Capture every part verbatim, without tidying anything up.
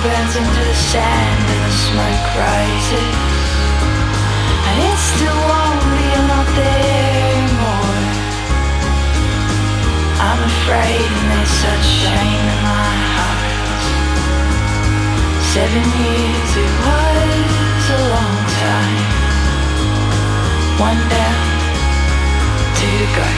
burns into the sand and the smoke rises. And it's still lonely, you're not there anymore. I'm afraid and there's such shame in my heart. Seven years, it was a long time. One down, two to go.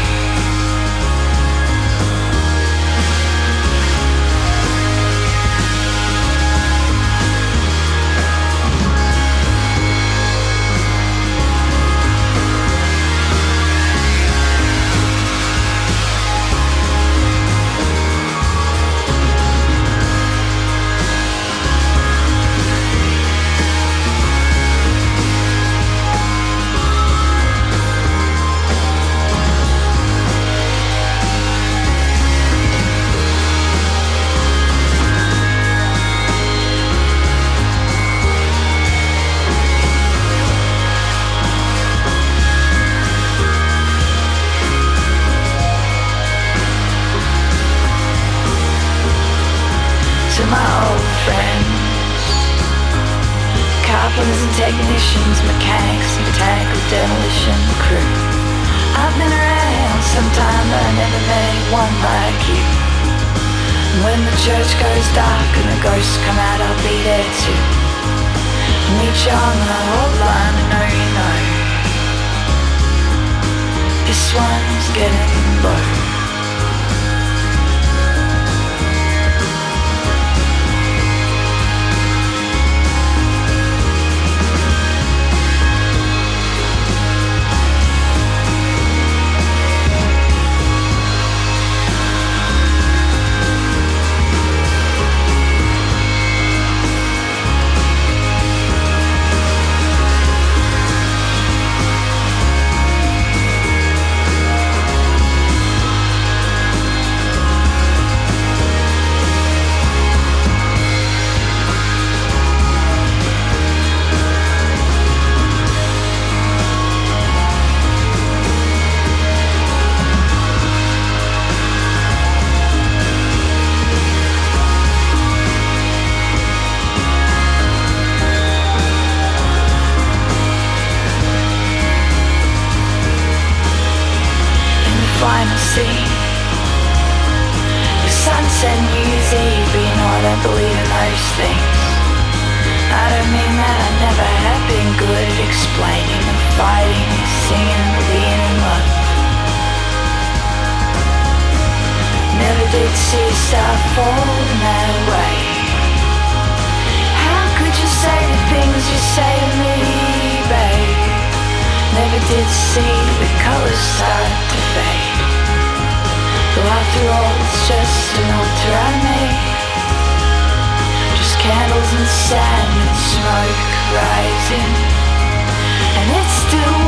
Carpenters and technicians, mechanics and botanical demolition crew. I've been around sometime, but I never met one like you. And when the church goes dark and the ghosts come out, I'll be there too. I'll meet you on the old line, I know you know. This one's getting low. Final scene, the sunset New Year's Eve, but you know I don't believe in those things. I don't mean that, I never have been good at explaining and fighting and singing and being in love. Never did see a star fall in that way. How could you say the things you say to me, babe? Never did see the colors start to fade. Though after all, it's just an altar I made. Just candles and sand and smoke rising. And it's still